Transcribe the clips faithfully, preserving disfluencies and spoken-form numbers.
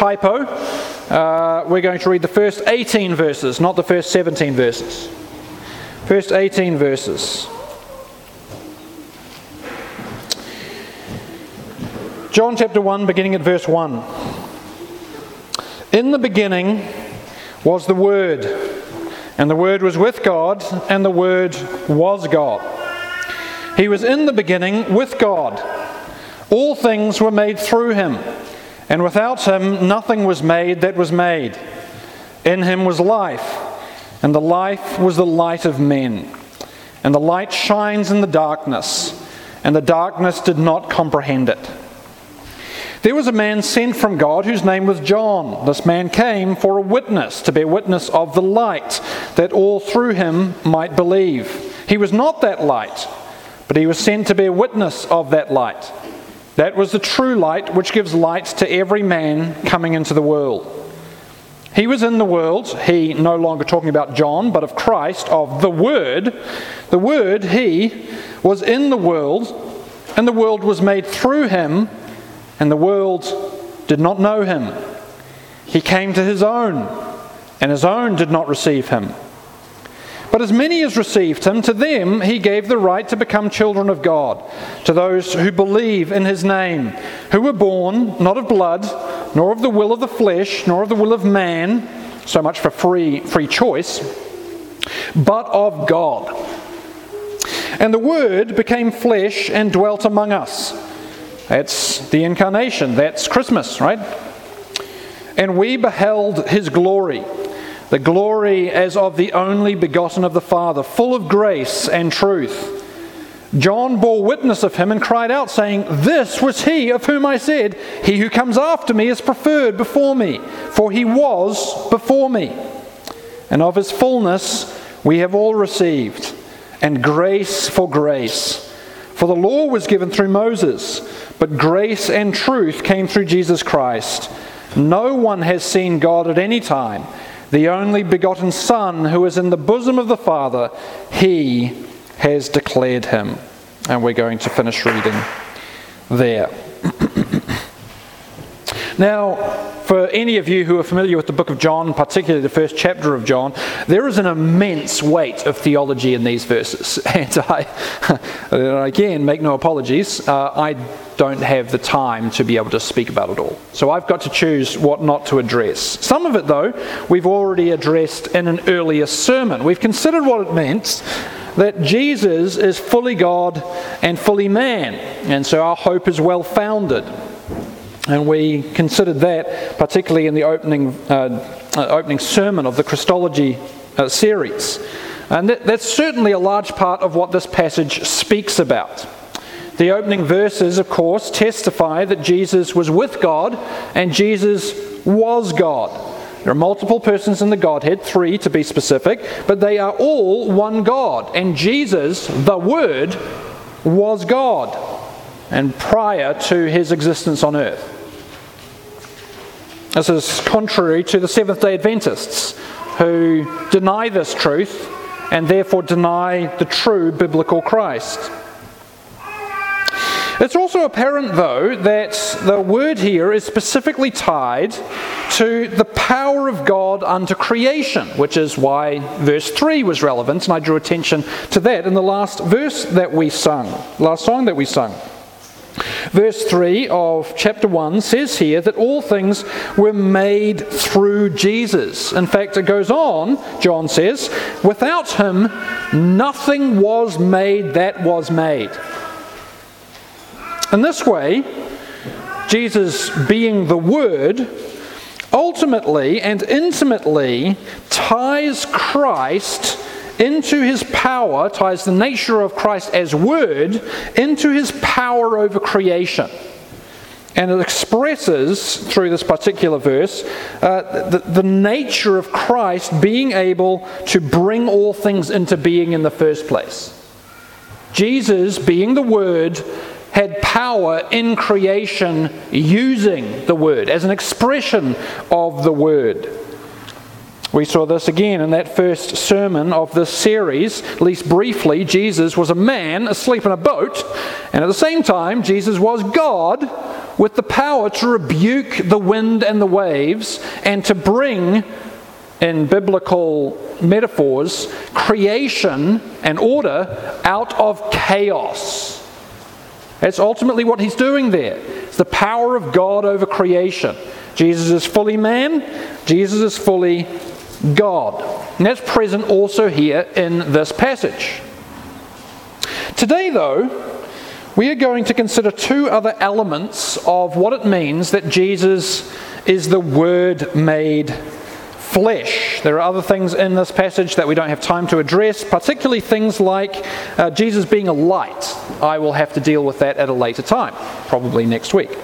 typo. Uh, we're going to read the first eighteen verses, not the first seventeen verses. First eighteen verses. John chapter one, beginning at verse one. In the beginning was the Word, and the Word was with God, and the Word was God. He was in the beginning with God. All things were made through him, and without him nothing was made that was made. In him was life, and the life was the light of men. And the light shines in the darkness, and the darkness did not comprehend it. There was a man sent from God whose name was John. This man came for a witness, to bear witness of the light, that all through him might believe. He was not that light, but he was sent to bear witness of that light. That was the true light, which gives light to every man coming into the world. He was in the world, he, no longer talking about John, but of Christ, of the Word. The Word, he, was in the world, and the world was made through him, and the world did not know him. He came to his own, and his own did not receive him. But as many as received him, to them he gave the right to become children of God, to those who believe in his name, who were born not of blood, nor of the will of the flesh, nor of the will of man, so much for free, free choice, but of God. And the Word became flesh and dwelt among us. That's the incarnation. That's Christmas, right? And we beheld his glory, the glory as of the only begotten of the Father, full of grace and truth. John bore witness of him and cried out, saying, "This was he of whom I said, he who comes after me is preferred before me, for he was before me." And of his fullness we have all received, and grace for grace. For the law was given through Moses, but grace and truth came through Jesus Christ. No one has seen God at any time. The only begotten Son, who is in the bosom of the Father, he has declared him. And we're going to finish reading there. Now, for any of you who are familiar with the book of John, particularly the first chapter of John, there is an immense weight of theology in these verses. And I, again, make no apologies, uh, I don't have the time to be able to speak about it all. So I've got to choose what not to address. Some of it, though, we've already addressed in an earlier sermon. We've considered what it meant that Jesus is fully God and fully man, and so our hope is well-founded. And we considered that particularly in the opening uh, uh, opening sermon of the Christology uh, series. And that, that's certainly a large part of what this passage speaks about. The opening verses, of course, testify that Jesus was with God and Jesus was God. There are multiple persons in the Godhead, three to be specific, but they are all one God. And Jesus, the Word, was God, and prior to his existence on earth. This is contrary to the Seventh-day Adventists, who deny this truth and therefore deny the true biblical Christ. It's also apparent, though, that the word here is specifically tied to the power of God unto creation, which is why verse three was relevant, and I drew attention to that in the last verse that we sung, last song that we sung. Verse three of chapter one says here that all things were made through Jesus. In fact, it goes on, John says, without him nothing was made that was made. In this way, Jesus being the Word ultimately and intimately ties Christ into his power, ties the nature of Christ as Word into his power over creation. And it expresses, through this particular verse, uh, the, the nature of Christ being able to bring all things into being in the first place. Jesus, being the Word, had power in creation using the Word, as an expression of the Word. We saw this again in that first sermon of this series. At least briefly, Jesus was a man asleep in a boat, and at the same time, Jesus was God with the power to rebuke the wind and the waves and to bring, in biblical metaphors, creation and order out of chaos. That's ultimately what he's doing there. It's the power of God over creation. Jesus is fully man, Jesus is fully God. And that's present also here in this passage. Today, though, we are going to consider two other elements of what it means that Jesus is the Word made flesh. There are other things in this passage that we don't have time to address, particularly things like uh, Jesus being a light. I will have to deal with that at a later time, probably next week.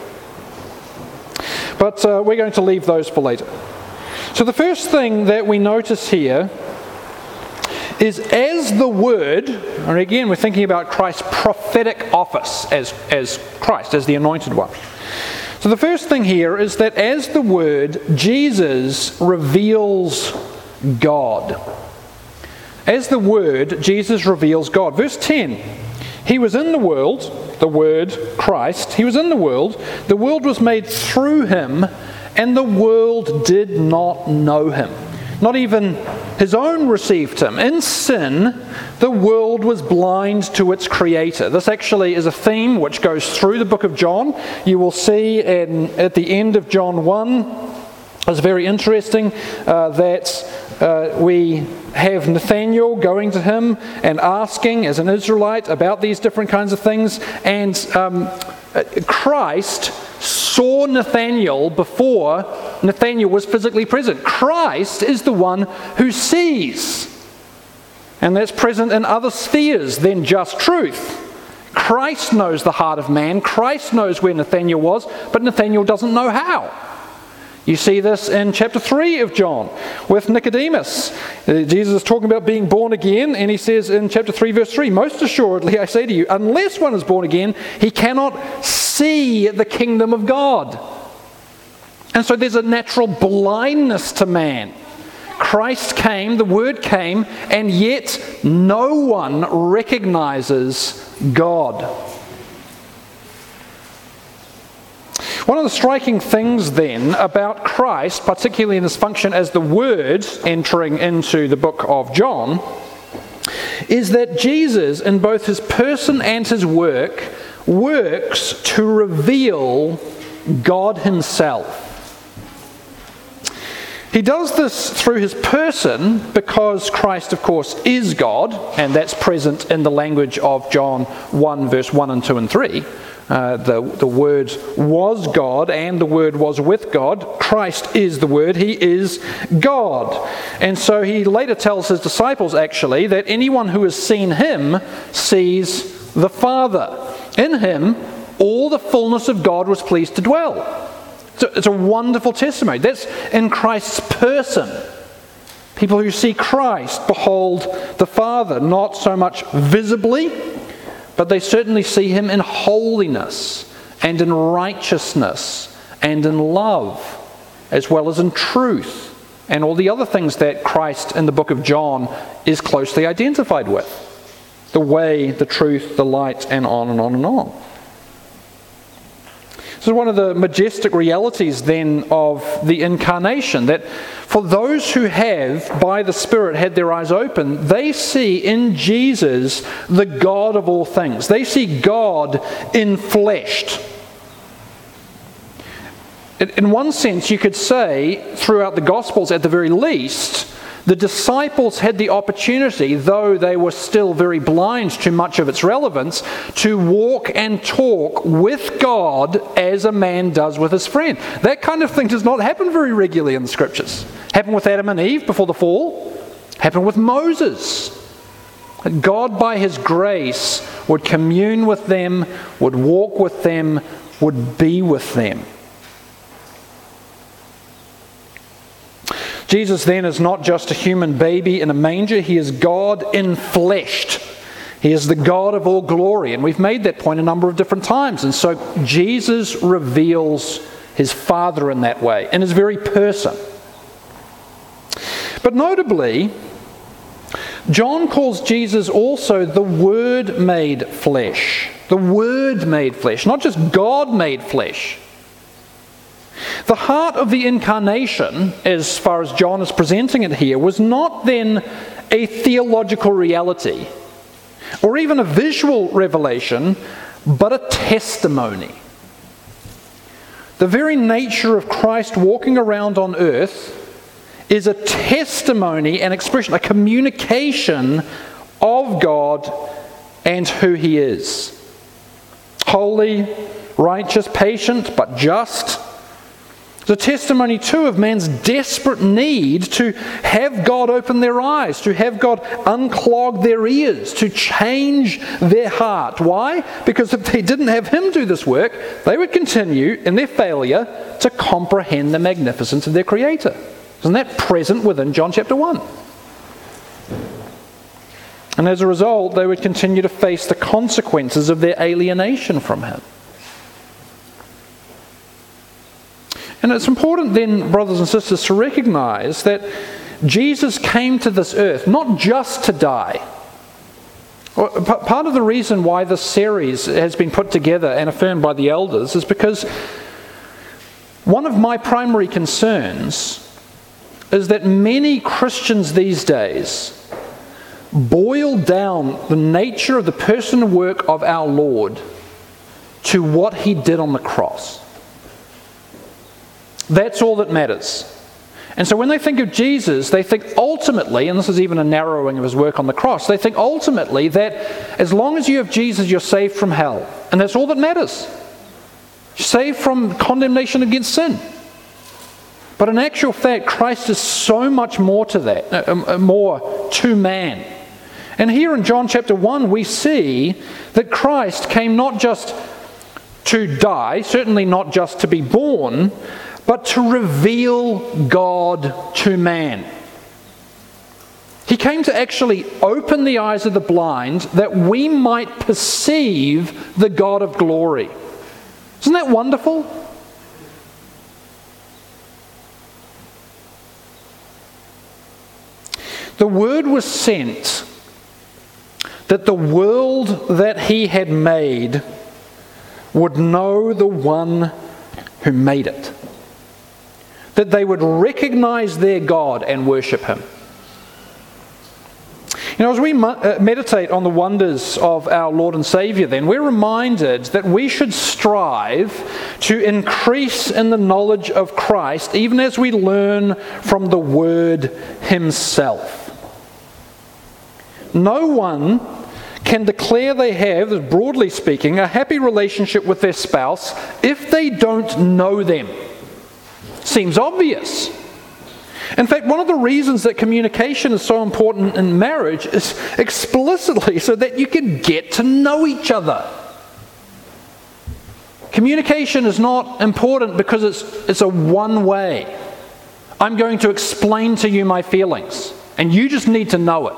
But uh, we're going to leave those for later. So the first thing that we notice here is as the Word, and again we're thinking about Christ's prophetic office as, as Christ, as the Anointed One. So the first thing here is that as the Word, Jesus reveals God. As the Word, Jesus reveals God. Verse ten, He was in the world, the Word, Christ, He was in the world, the world was made through Him, and the world did not know Him. Not even His own received Him. In sin, the world was blind to its Creator. This actually is a theme which goes through the book of John. You will see in, at the end of John one, it's very interesting uh, that uh, we have Nathanael going to him and asking, as an Israelite, about these different kinds of things. And um, Christ saw Nathanael before Nathanael was physically present. Christ is the one who sees. And that's present in other spheres than just truth. Christ knows the heart of man. Christ knows where Nathanael was, but Nathanael doesn't know how. You see this in chapter three of John with Nicodemus. Jesus is talking about being born again, and he says in chapter three, verse three, "Most assuredly I say to you, unless one is born again, he cannot see the kingdom of God." And so there's a natural blindness to man. Christ came, the Word came, and yet no one recognizes God. One of the striking things then about Christ, particularly in his function as the Word entering into the book of John, is that Jesus, in both his person and his work, works to reveal God himself. He does this through his person because Christ, of course, is God, and that's present in the language of John one, verse one and two and three. Uh, the, the Word was God, and the Word was with God. Christ is the Word. He is God. And so he later tells his disciples, actually, that anyone who has seen him sees the Father. In him, all the fullness of God was pleased to dwell. So it's a wonderful testimony. That's in Christ's person. People who see Christ behold the Father, not so much visibly, but they certainly see him in holiness and in righteousness and in love, as well as in truth, and all the other things that Christ in the book of John is closely identified with. The way, the truth, the light, and on and on and on. This is one of the majestic realities then of the incarnation, that for those who have, by the Spirit, had their eyes open, they see in Jesus the God of all things. They see God infleshed. In one sense, you could say, throughout the Gospels at the very least, the disciples had the opportunity, though they were still very blind to much of its relevance, to walk and talk with God as a man does with his friend. That kind of thing does not happen very regularly in the Scriptures. Happened with Adam and Eve before the fall. Happened with Moses. God, by his grace, would commune with them, would walk with them, would be with them. Jesus then is not just a human baby in a manger. He is God infleshed. He is the God of all glory. And we've made that point a number of different times. And so Jesus reveals his Father in that way, in his very person. But notably, John calls Jesus also the Word made flesh. The Word made flesh. Not just God made flesh. The heart of the incarnation, as far as John is presenting it here, was not then a theological reality or even a visual revelation, but a testimony. The very nature of Christ walking around on earth is a testimony, an expression, a communication of God and who He is. Holy, righteous, patient, but just. The testimony too of man's desperate need to have God open their eyes, to have God unclog their ears, to change their heart. Why? Because if they didn't have Him do this work, they would continue in their failure to comprehend the magnificence of their Creator. Isn't that present within John chapter one? And as a result, they would continue to face the consequences of their alienation from Him. And it's important then, brothers and sisters, to recognize that Jesus came to this earth not just to die. Part of the reason why this series has been put together and affirmed by the elders is because one of my primary concerns is that many Christians these days boil down the nature of the person and work of our Lord to what He did on the cross. That's all that matters. And so when they think of Jesus, they think ultimately, and this is even a narrowing of His work on the cross, they think ultimately that as long as you have Jesus, you're saved from hell. And that's all that matters. You're saved from condemnation against sin. But in actual fact, Christ is so much more to that, uh, more to man. And here in John chapter one, we see that Christ came not just to die, certainly not just to be born, but to reveal God to man. He came to actually open the eyes of the blind that we might perceive the God of glory. Isn't that wonderful? The word was sent that the world that He had made would know the one who made it. That they would recognize their God and worship Him. You know, as we meditate on the wonders of our Lord and Savior then, we're reminded that we should strive to increase in the knowledge of Christ even as we learn from the Word Himself. No one can declare they have, broadly speaking, a happy relationship with their spouse if they don't know them. Seems obvious. In fact, one of the reasons that communication is so important in marriage is explicitly so that you can get to know each other. Communication is not important because it's, it's a one-way. I'm going to explain to you my feelings, and you just need to know it.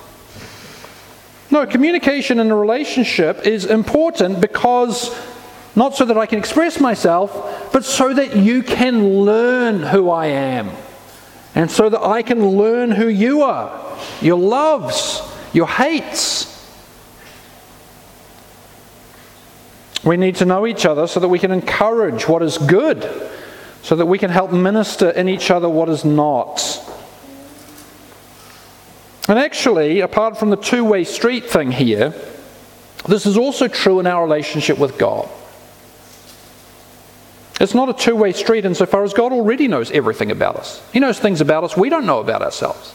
No, communication in a relationship is important because not so that I can express myself, but so that you can learn who I am. And so that I can learn who you are, your loves, your hates. We need to know each other so that we can encourage what is good, so that we can help minister in each other what is not. And actually, apart from the two-way street thing here, this is also true in our relationship with God. It's not a two-way street insofar as God already knows everything about us. He knows things about us we don't know about ourselves.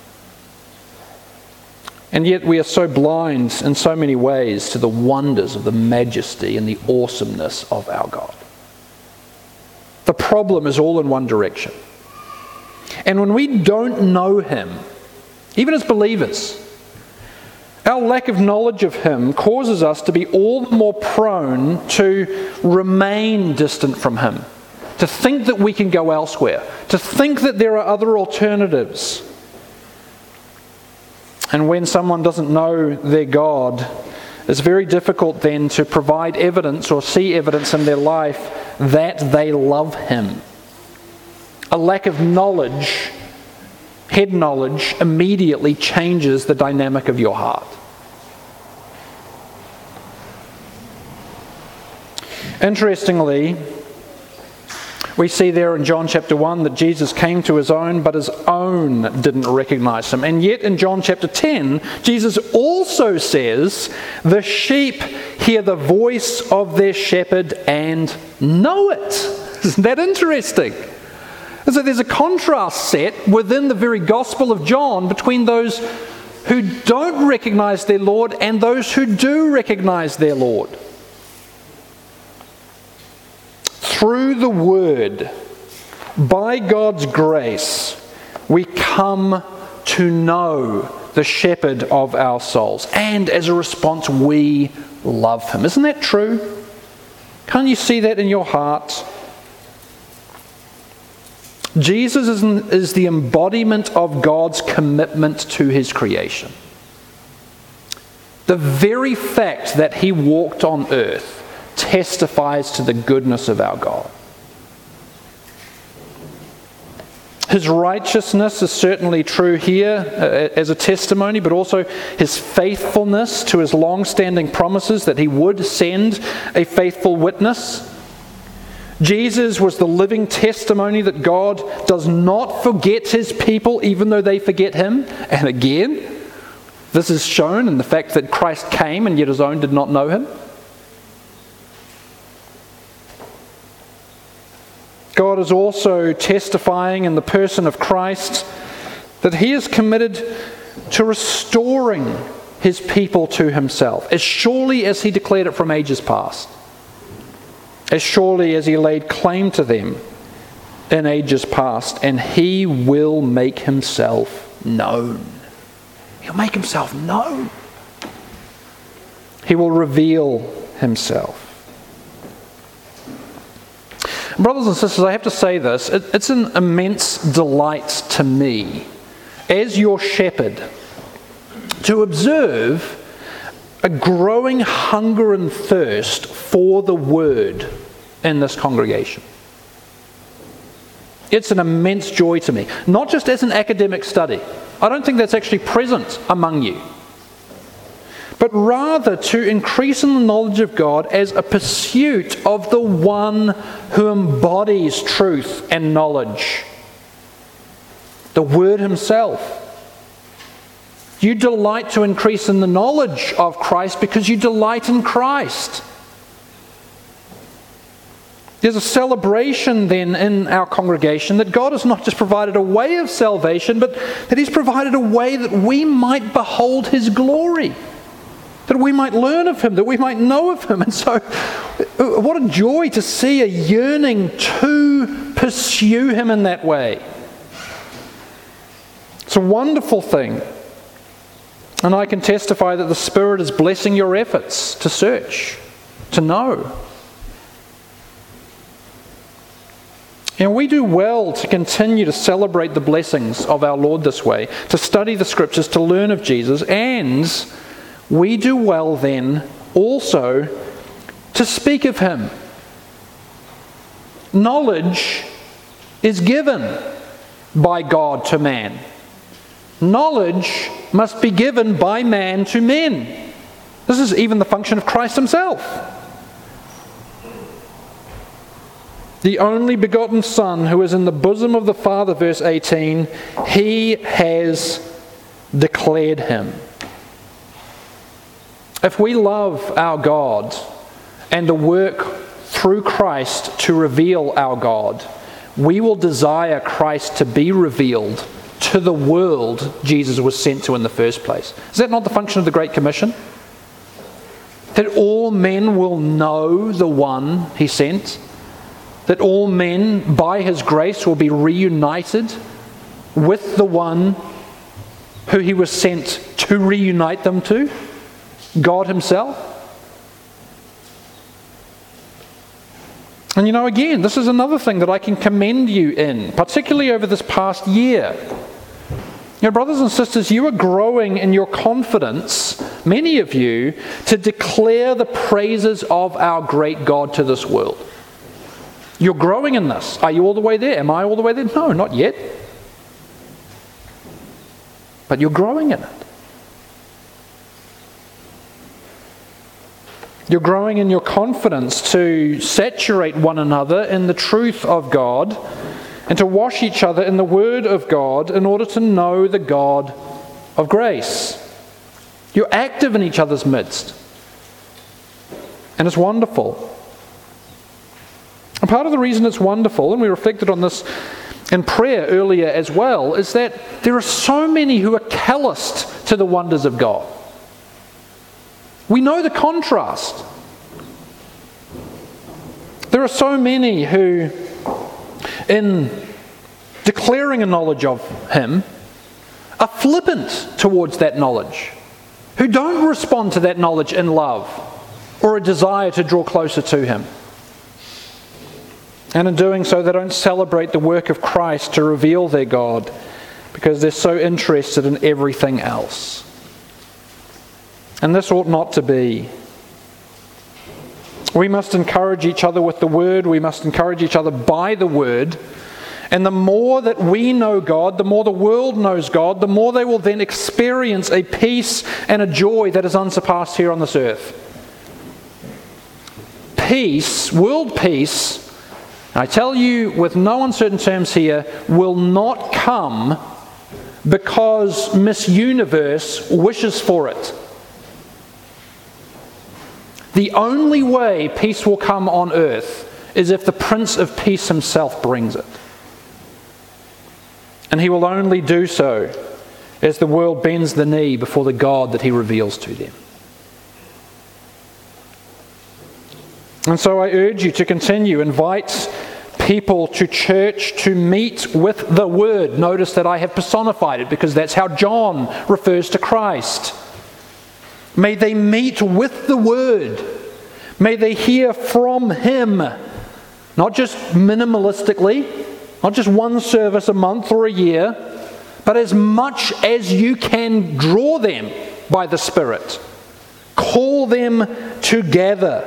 And yet we are so blind in so many ways to the wonders of the majesty and the awesomeness of our God. The problem is all in one direction. And when we don't know Him, even as believers, our lack of knowledge of Him causes us to be all the more prone to remain distant from Him, to think that we can go elsewhere, to think that there are other alternatives. And when someone doesn't know their God, it's very difficult then to provide evidence or see evidence in their life that they love Him. A lack of knowledge, head knowledge, immediately changes the dynamic of your heart. Interestingly, We see there in John chapter one that Jesus came to his own, but his own didn't recognize him. And yet in John chapter ten, Jesus also says, the sheep hear the voice of their shepherd and know it. Isn't that interesting? And so there's a contrast set within the very Gospel of John between those who don't recognize their Lord and those who do recognize their Lord. Through the Word, by God's grace, we come to know the shepherd of our souls. And as a response, we love him. Isn't that true? Can't you see that in your heart? Jesus is, is the embodiment of God's commitment to his creation. The very fact that he walked on earth testifies to the goodness of our God. His righteousness is certainly true here uh, as a testimony, but also his faithfulness to his long-standing promises that he would send a faithful witness. Jesus was the living testimony that God does not forget his people even though they forget him. And again, this is shown in the fact that Christ came and yet his own did not know him. God is also testifying in the person of Christ that he is committed to restoring his people to himself, as surely as he declared it from ages past, as surely as he laid claim to them in ages past, and he will make himself known. He'll make himself known. He will reveal himself. Brothers and sisters, I have to say this, it, it's an immense delight to me, as your shepherd, to observe a growing hunger and thirst for the Word in this congregation. It's an immense joy to me, not just as an academic study. I don't think that's actually present among you. But rather to increase in the knowledge of God as a pursuit of the one who embodies truth and knowledge, the Word himself. You delight to increase in the knowledge of Christ because you delight in Christ. There's a celebration then in our congregation that God has not just provided a way of salvation, but that he's provided a way that we might behold his glory. That we might learn of him, that we might know of him. And so, what a joy to see a yearning to pursue him in that way. It's a wonderful thing. And I can testify that the Spirit is blessing your efforts to search, to know. And we do well to continue to celebrate the blessings of our Lord this way, to study the Scriptures, to learn of Jesus, and we do well then also to speak of him. Knowledge is given by God to man. Knowledge must be given by man to men. This is even the function of Christ himself. The only begotten Son who is in the bosom of the Father, verse eighteen, he has declared him. If we love our God and the work through Christ to reveal our God, we will desire Christ to be revealed to the world Jesus was sent to in the first place. Is that not the function of the Great Commission? That all men will know the one he sent? That all men, by his grace, will be reunited with the one who he was sent to reunite them to? God himself. And you know, again, this is another thing that I can commend you in, particularly over this past year. You know, brothers and sisters, you are growing in your confidence, many of you, to declare the praises of our great God to this world. You're growing in this. Are you all the way there? Am I all the way there? No, not yet. But you're growing in it. You're growing in your confidence to saturate one another in the truth of God and to wash each other in the Word of God in order to know the God of grace. You're active in each other's midst. And it's wonderful. And part of the reason it's wonderful, and we reflected on this in prayer earlier as well, is that there are so many who are calloused to the wonders of God. We know the contrast. There are so many who, in declaring a knowledge of Him, are flippant towards that knowledge, who don't respond to that knowledge in love or a desire to draw closer to Him. And in doing so, they don't celebrate the work of Christ to reveal their God because they're so interested in everything else. And this ought not to be. We must encourage each other with the Word. We must encourage each other by the Word. And the more that we know God, the more the world knows God, the more they will then experience a peace and a joy that is unsurpassed here on this earth. Peace, world peace, I tell you with no uncertain terms here, will not come because Miss Universe wishes for it. The only way peace will come on earth is if the Prince of Peace himself brings it. And he will only do so as the world bends the knee before the God that he reveals to them. And so I urge you to continue. Invite people to church to meet with the Word. Notice that I have personified it because that's how John refers to Christ. May they meet with the Word. May they hear from Him. Not just minimalistically, not just one service a month or a year, but as much as you can draw them by the Spirit. Call them together.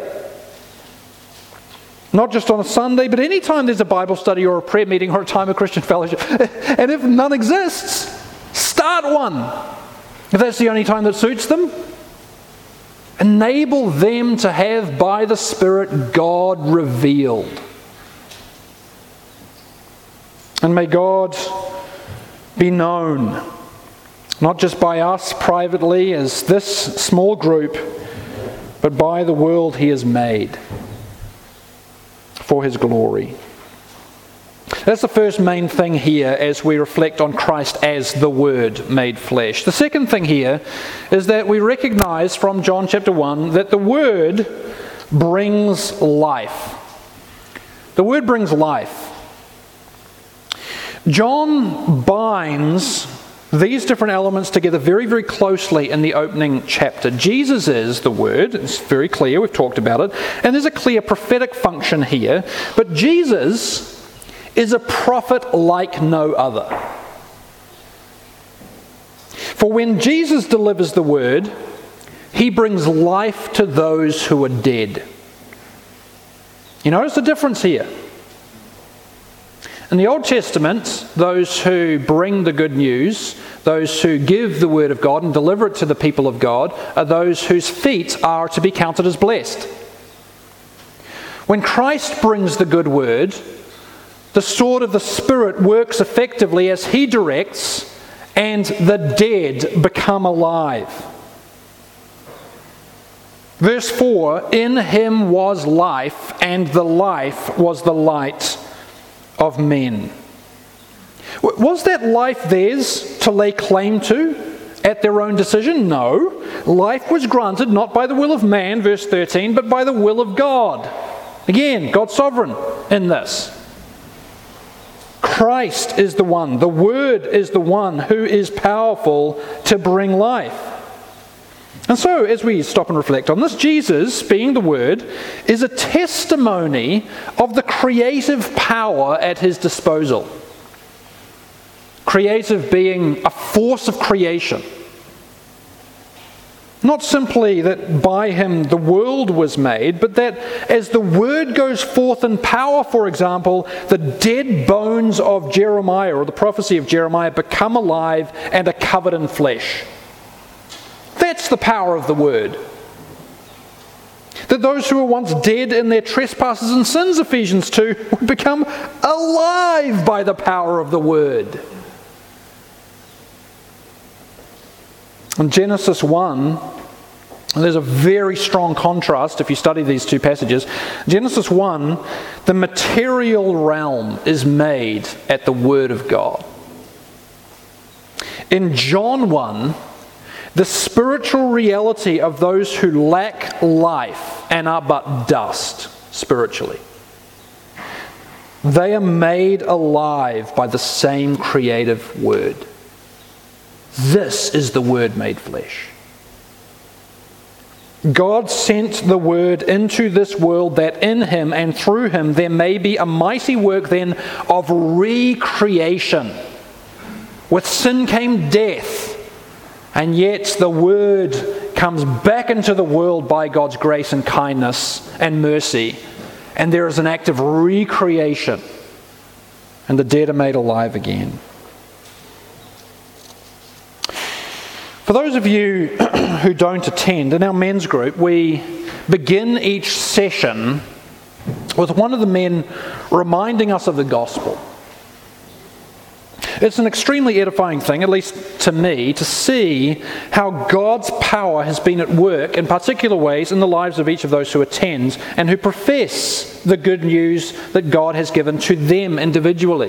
Not just on a Sunday, but any time there's a Bible study or a prayer meeting or a time of Christian fellowship. And if none exists, start one. If that's the only time that suits them, enable them to have by the Spirit God revealed. And may God be known, not just by us privately as this small group, but by the world He has made for His glory. That's the first main thing here as we reflect on Christ as the Word made flesh. The second thing here is that we recognize from John chapter one that the Word brings life. The Word brings life. John binds these different elements together very, very closely in the opening chapter. Jesus is the Word. It's very clear. We've talked about it. And there's a clear prophetic function here. But Jesus is a prophet like no other. For when Jesus delivers the Word, He brings life to those who are dead. You notice the difference here. In the Old Testament, those who bring the good news, those who give the Word of God and deliver it to the people of God, are those whose feet are to be counted as blessed. When Christ brings the good word, the sword of the Spirit works effectively as He directs, and the dead become alive. Verse four, in Him was life, and the life was the light of men. Was that life theirs to lay claim to at their own decision? No. Life was granted not by the will of man, verse thirteen, but by the will of God. Again, God's sovereign in this. Christ is the one, the Word is the one who is powerful to bring life. And so, as we stop and reflect on this, Jesus, being the Word, is a testimony of the creative power at His disposal. Creative being a force of creation. Not simply that by Him the world was made, but that as the Word goes forth in power, for example, the dead bones of Jeremiah, or the prophecy of Jeremiah, become alive and are covered in flesh. That's the power of the Word. That those who were once dead in their trespasses and sins, Ephesians two, would become alive by the power of the Word. In Genesis one, there's a very strong contrast if you study these two passages. Genesis one, the material realm is made at the Word of God. In John one, the spiritual reality of those who lack life and are but dust spiritually. They are made alive by the same creative Word. This is the Word made flesh. God sent the Word into this world that in Him and through Him there may be a mighty work then of recreation. With sin came death. And yet the Word comes back into the world by God's grace and kindness and mercy. And there is an act of recreation. And the dead are made alive again. For those of you who don't attend, in our men's group, we begin each session with one of the men reminding us of the gospel. It's an extremely edifying thing, at least to me, to see how God's power has been at work in particular ways in the lives of each of those who attend and who profess the good news that God has given to them individually.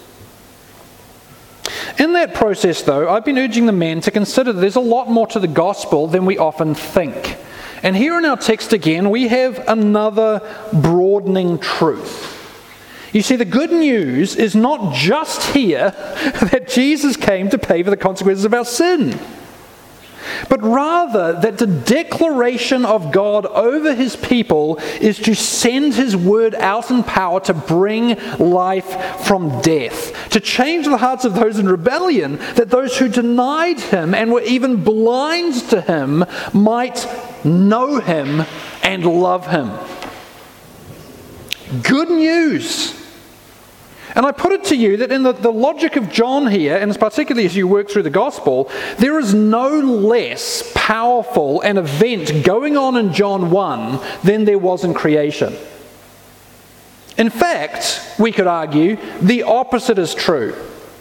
In that process, though, I've been urging the men to consider that there's a lot more to the gospel than we often think. And here in our text again, we have another broadening truth. You see, the good news is not just here that Jesus came to pay for the consequences of our sin, but rather that the declaration of God over His people is to send His word out in power to bring life from death, to change the hearts of those in rebellion, that those who denied Him and were even blind to Him might know Him and love Him. Good news. And I put it to you that in the, the logic of John here, and particularly as you work through the gospel, there is no less powerful an event going on in John one than there was in creation. In fact, we could argue the opposite is true.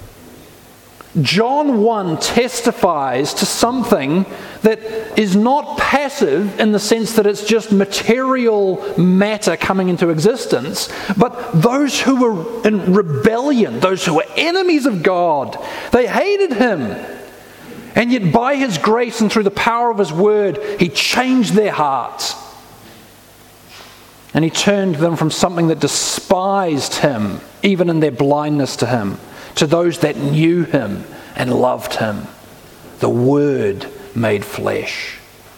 John one testifies to something that is not passive in the sense that it's just material matter coming into existence, but those who were in rebellion, those who were enemies of God, they hated Him. And yet by His grace and through the power of His word, He changed their hearts. And He turned them from something that despised Him, even in their blindness to Him, to those that knew Him and loved Him. The Word made flesh.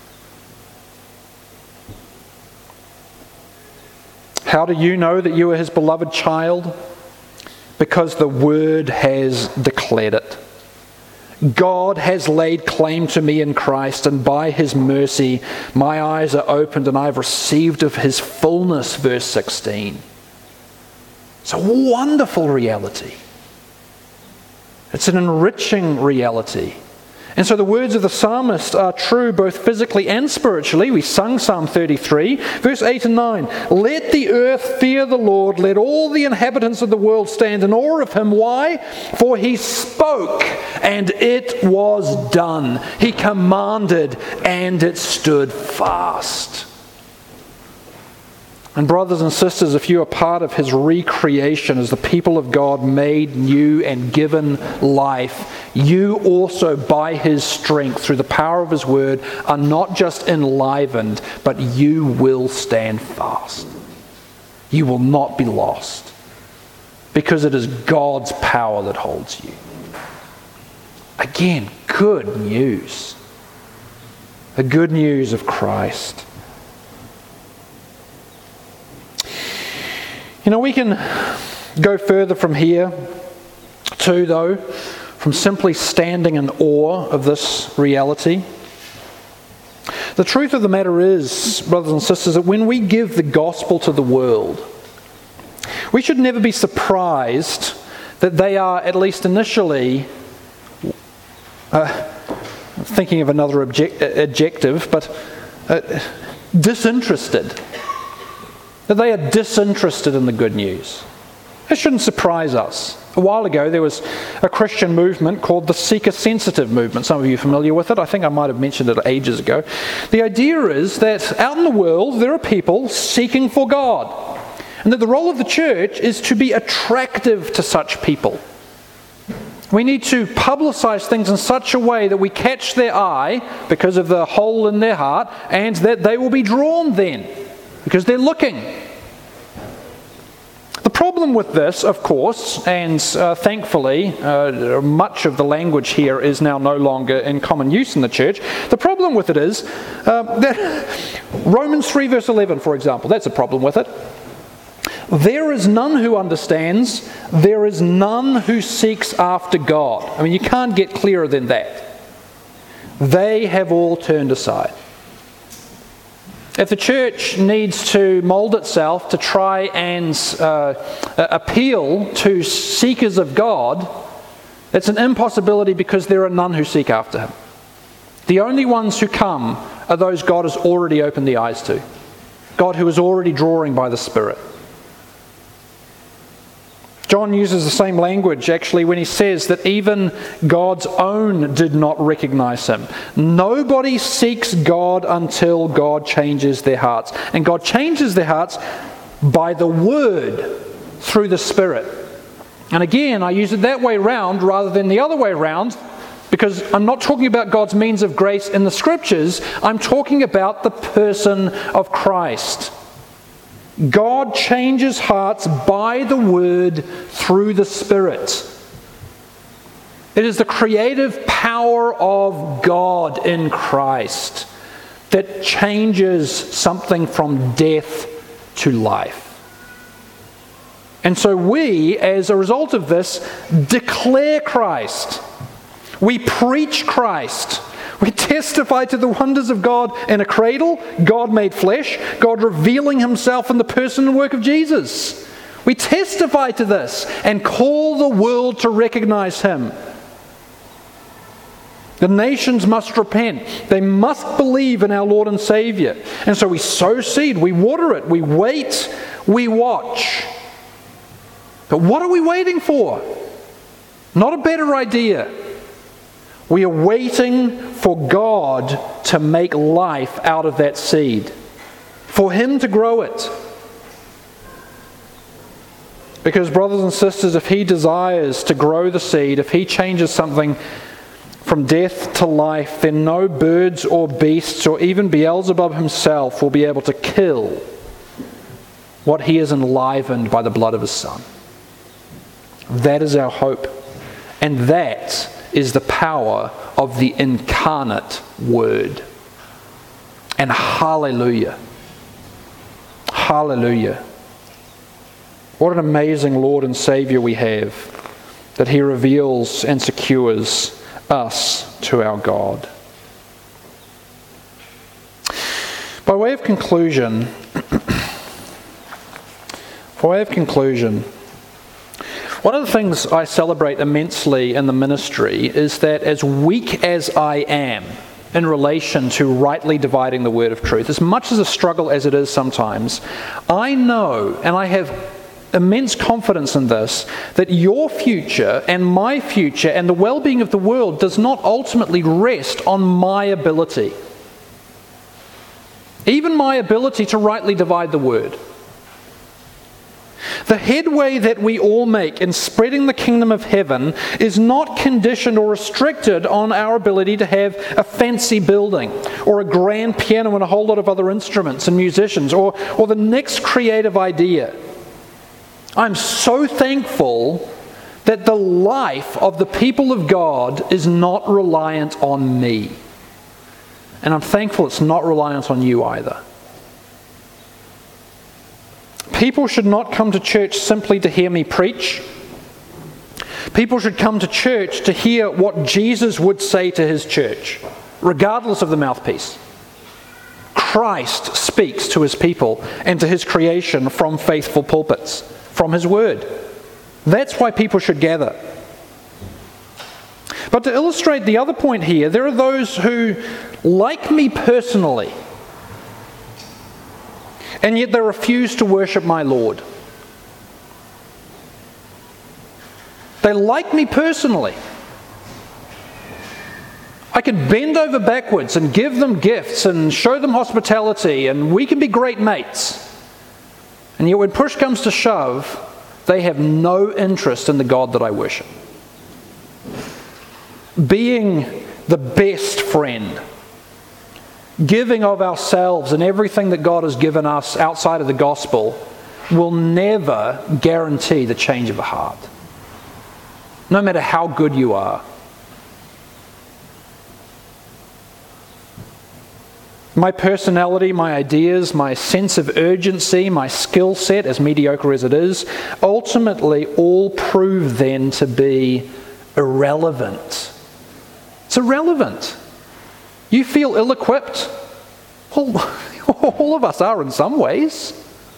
How do you know that you are His beloved child? Because the Word has declared it. God has laid claim to me in Christ, and by His mercy my eyes are opened and I have received of His fullness, verse sixteen. It's a wonderful reality. It's an enriching reality. And so the words of the psalmist are true both physically and spiritually. We sung Psalm thirty-three, verse eight and nine. Let the earth fear the Lord, let all the inhabitants of the world stand in awe of Him. Why? For He spoke, and it was done. He commanded, and it stood fast. And brothers and sisters, if you are part of His recreation as the people of God made new and given life, you also by His strength, through the power of His word, are not just enlivened, but you will stand fast. You will not be lost, because it is God's power that holds you. Again, good news. The good news of Christ. You know, we can go further from here too, though, from simply standing in awe of this reality. The truth of the matter is, brothers and sisters, that when we give the gospel to the world, we should never be surprised that they are, at least initially, uh, thinking of another object, adjective, but uh, disinterested. That they are disinterested in the good news. It shouldn't surprise us. A while ago, there was a Christian movement called the seeker-sensitive movement. Some of you are familiar with it. I think I might have mentioned it ages ago. The idea is that out in the world, there are people seeking for God. And that the role of the church is to be attractive to such people. We need to publicize things in such a way that we catch their eye because of the hole in their heart, and that they will be drawn then because they're looking. The problem with this, of course, and uh, thankfully uh, much of the language here is now no longer in common use in the church. The problem with it is uh, that Romans three verse eleven, for example, that's a problem with it. There is none who understands, there is none who seeks after God. I mean, you can't get clearer than that. They have all turned aside. If the church needs to mould itself to try and uh, appeal to seekers of God, it's an impossibility because there are none who seek after Him. The only ones who come are those God has already opened the eyes to. God who is already drawing by the Spirit. John uses the same language actually when he says that even God's own did not recognize Him. Nobody seeks God until God changes their hearts. And God changes their hearts by the Word through the Spirit. And again, I use it that way round rather than the other way round, because I'm not talking about God's means of grace in the Scriptures. I'm talking about the person of Christ. God changes hearts by the Word through the Spirit. It is the creative power of God in Christ that changes something from death to life. And so we, as a result of this, declare Christ. We preach Christ. We testify to the wonders of God in a cradle, God made flesh, God revealing Himself in the person and work of Jesus. We testify to this and call the world to recognize Him. The nations must repent. They must believe in our Lord and Savior. And so we sow seed, we water it, we wait, we watch. But what are we waiting for? Not a better idea. We are waiting for God to make life out of that seed, for Him to grow it. Because, brothers and sisters, if He desires to grow the seed, if He changes something from death to life, then no birds or beasts or even Beelzebub himself will be able to kill what He has enlivened by the blood of His Son. That is our hope. And that is the power of the incarnate Word. And hallelujah. Hallelujah. What an amazing Lord and Saviour we have, that He reveals and secures us to our God. By way of conclusion, by way of conclusion, one of the things I celebrate immensely in the ministry is that as weak as I am in relation to rightly dividing the word of truth, as much as a struggle as it is sometimes, I know, and I have immense confidence in this, that your future and my future and the well-being of the world does not ultimately rest on my ability. Even my ability to rightly divide the word. The headway that we all make in spreading the kingdom of heaven is not conditioned or restricted on our ability to have a fancy building or a grand piano and a whole lot of other instruments and musicians or, or the next creative idea. I'm so thankful that the life of the people of God is not reliant on me. And I'm thankful it's not reliant on you either. People should not come to church simply to hear me preach. People should come to church to hear what Jesus would say to His church, regardless of the mouthpiece. Christ speaks to His people and to His creation from faithful pulpits, from His Word. That's why people should gather. But to illustrate the other point here, there are those who, like me personally, and yet they refuse to worship my Lord. They like me personally. I can bend over backwards and give them gifts and show them hospitality, and we can be great mates. And yet when push comes to shove, they have no interest in the God that I worship. Being the best friend, giving of ourselves and everything that God has given us outside of the gospel, will never guarantee the change of a heart. No matter how good you are. My personality, my ideas, my sense of urgency, my skill set, as mediocre as it is, ultimately all prove then to be irrelevant. It's irrelevant. You feel ill-equipped? Well, all of us are in some ways.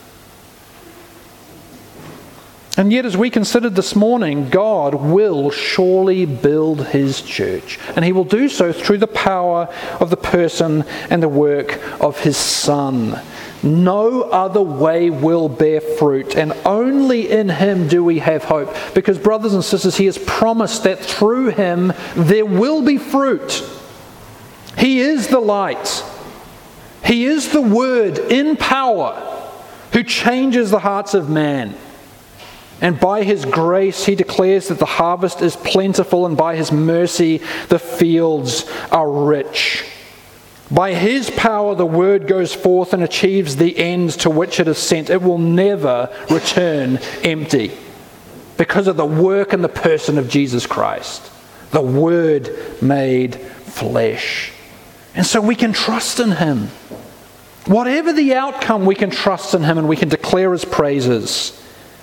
And yet, as we considered this morning, God will surely build His church. And He will do so through the power of the person and the work of His Son. No other way will bear fruit, and only in Him do we have hope. Because, brothers and sisters, He has promised that through Him there will be fruit. He is the light. He is the Word in power who changes the hearts of man. And by His grace, He declares that the harvest is plentiful, and by His mercy, the fields are rich. By His power, the word goes forth and achieves the end to which it is sent. It will never return empty because of the work and the person of Jesus Christ, the Word made flesh. And so we can trust in Him. Whatever the outcome, we can trust in Him and we can declare His praises.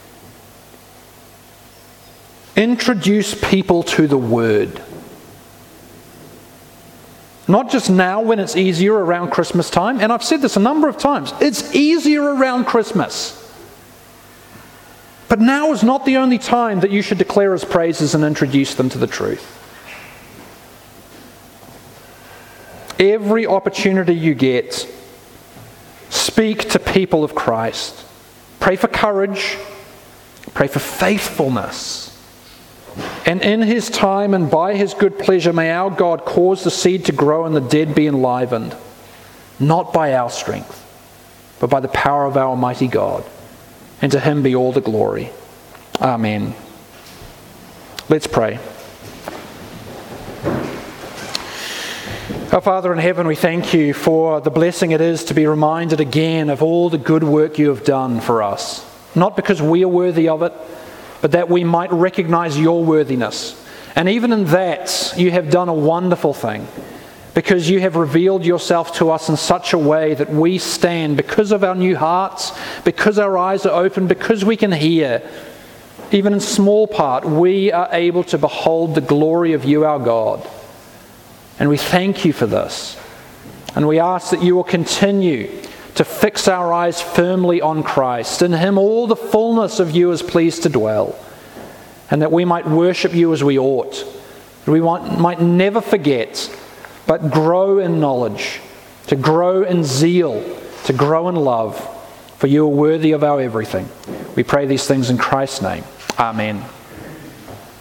Introduce people to the Word. Not just now when it's easier around Christmas time, and I've said this a number of times, it's easier around Christmas. But now is not the only time that you should declare His praises and introduce them to the truth. Every opportunity you get, speak to people of Christ. Pray for courage, pray for faithfulness. And in His time and by His good pleasure, may our God cause the seed to grow and the dead be enlivened, not by our strength, but by the power of our Almighty God. And to Him be all the glory. Amen. Let's pray. Our Father in heaven, we thank You for the blessing it is to be reminded again of all the good work You have done for us. Not because we are worthy of it, but that we might recognize Your worthiness. And even in that, You have done a wonderful thing, because You have revealed Yourself to us in such a way that we stand, because of our new hearts, because our eyes are open, because we can hear, even in small part, we are able to behold the glory of You, our God. And we thank You for this. And we ask that You will continue to fix our eyes firmly on Christ. In Him all the fullness of You is pleased to dwell. And that we might worship You as we ought. That we might, might never forget, but grow in knowledge, to grow in zeal, to grow in love. For You are worthy of our everything. We pray these things in Christ's name. Amen.